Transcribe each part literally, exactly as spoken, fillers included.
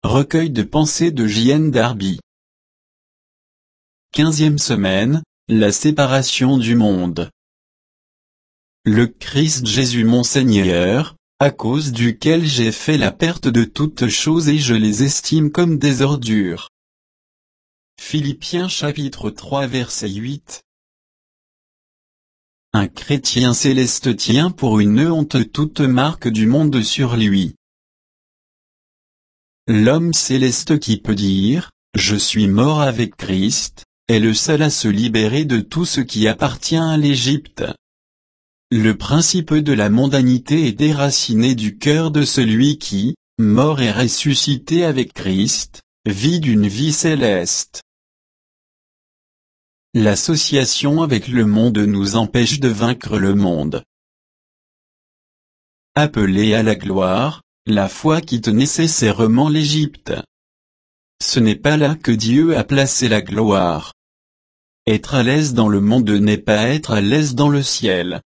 recueil de pensées de J N Darby. Quinzième semaine, la séparation du monde. Le Christ Jésus mon Seigneur, à cause duquel j'ai fait la perte de toutes choses et je les estime comme des ordures. Philippiens chapitre trois verset huit. Un chrétien céleste tient pour une honte toute marque du monde sur lui. L'homme céleste qui peut dire « Je suis mort avec Christ » est le seul à se libérer de tout ce qui appartient à l'Égypte. Le principe de la mondanité est déraciné du cœur de celui qui, mort et ressuscité avec Christ, vit d'une vie céleste. L'association avec le monde nous empêche de vaincre le monde. Appelé à la gloire, la foi quitte nécessairement l'Égypte. Ce n'est pas là que Dieu a placé la gloire. Être à l'aise dans le monde n'est pas être à l'aise dans le ciel.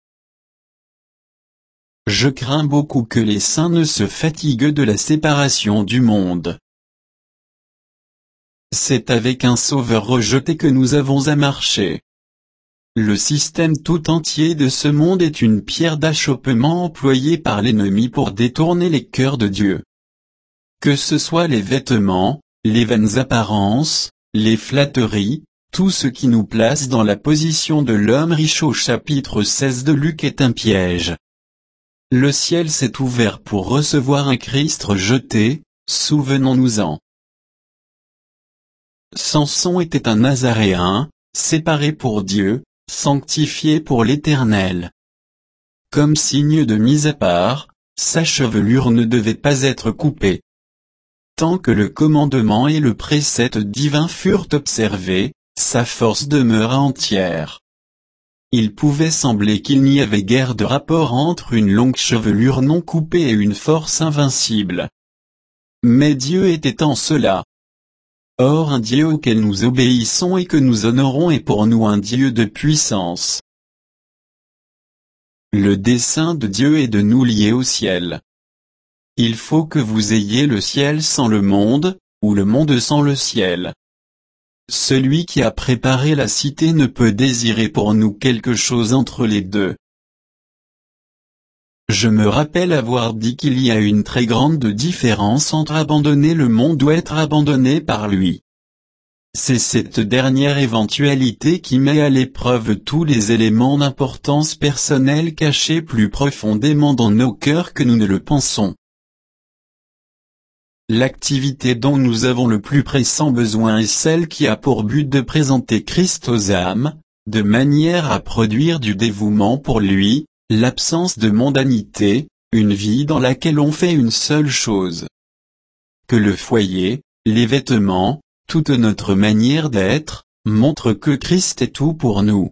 Je crains beaucoup que les saints ne se fatiguent de la séparation du monde. C'est avec un sauveur rejeté que nous avons à marcher. Le système tout entier de ce monde est une pierre d'achoppement employée par l'ennemi pour détourner les cœurs de Dieu. Que ce soit les vêtements, les vaines apparences, les flatteries, tout ce qui nous place dans la position de l'homme riche au chapitre seize de Luc est un piège. Le ciel s'est ouvert pour recevoir un Christ rejeté, souvenons-nous-en. Samson était un Nazaréen, séparé pour Dieu, sanctifié pour l'Éternel. Comme signe de mise à part, sa chevelure ne devait pas être coupée. Tant que le commandement et le précepte divin furent observés, sa force demeura entière. Il pouvait sembler qu'il n'y avait guère de rapport entre une longue chevelure non coupée et une force invincible. Mais Dieu était en cela. Or un Dieu auquel nous obéissons et que nous honorons est pour nous un Dieu de puissance. Le dessein de Dieu est de nous lier au ciel. Il faut que vous ayez le ciel sans le monde, ou le monde sans le ciel. Celui qui a préparé la cité ne peut désirer pour nous quelque chose entre les deux. Je me rappelle avoir dit qu'il y a une très grande différence entre abandonner le monde ou être abandonné par lui. C'est cette dernière éventualité qui met à l'épreuve tous les éléments d'importance personnelle cachés plus profondément dans nos cœurs que nous ne le pensons. L'activité dont nous avons le plus pressant besoin est celle qui a pour but de présenter Christ aux âmes, de manière à produire du dévouement pour lui, l'absence de mondanité, une vie dans laquelle on fait une seule chose. Que le foyer, les vêtements, toute notre manière d'être, montre que Christ est tout pour nous.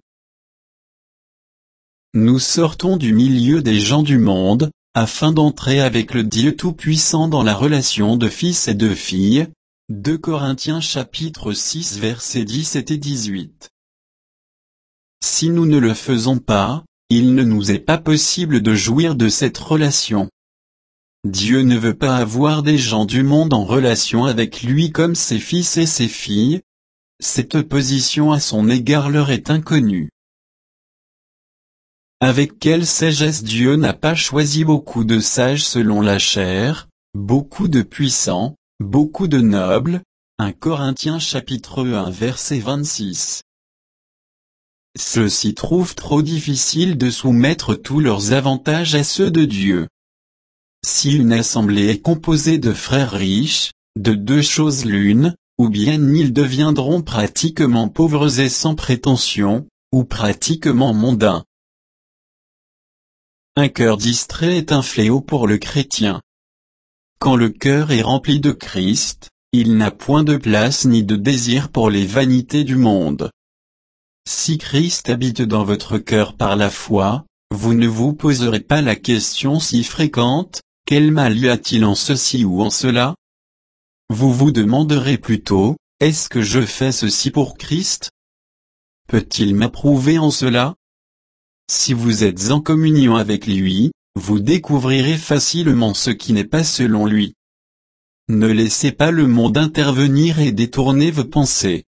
Nous sortons du milieu des gens du monde, afin d'entrer avec le Dieu Tout-Puissant dans la relation de fils et de filles. deux Corinthiens chapitre six versets dix-sept et dix-huit. Si nous ne le faisons pas, il ne nous est pas possible de jouir de cette relation. Dieu ne veut pas avoir des gens du monde en relation avec lui comme ses fils et ses filles. Cette position à son égard leur est inconnue. Avec quelle sagesse Dieu n'a pas choisi beaucoup de sages selon la chair, beaucoup de puissants, beaucoup de nobles. un Corinthiens chapitre un verset vingt-six. Ceux-ci trouvent trop difficile de soumettre tous leurs avantages à ceux de Dieu. Si une assemblée est composée de frères riches, de deux choses l'une, ou bien ils deviendront pratiquement pauvres et sans prétention, ou pratiquement mondains. Un cœur distrait est un fléau pour le chrétien. Quand le cœur est rempli de Christ, il n'a point de place ni de désir pour les vanités du monde. Si Christ habite dans votre cœur par la foi, vous ne vous poserez pas la question si fréquente, quel mal y a-t-il en ceci ou en cela? Vous vous demanderez plutôt, est-ce que je fais ceci pour Christ? Peut-il m'approuver en cela? Si vous êtes en communion avec lui, vous découvrirez facilement ce qui n'est pas selon lui. Ne laissez pas le monde intervenir et détourner vos pensées.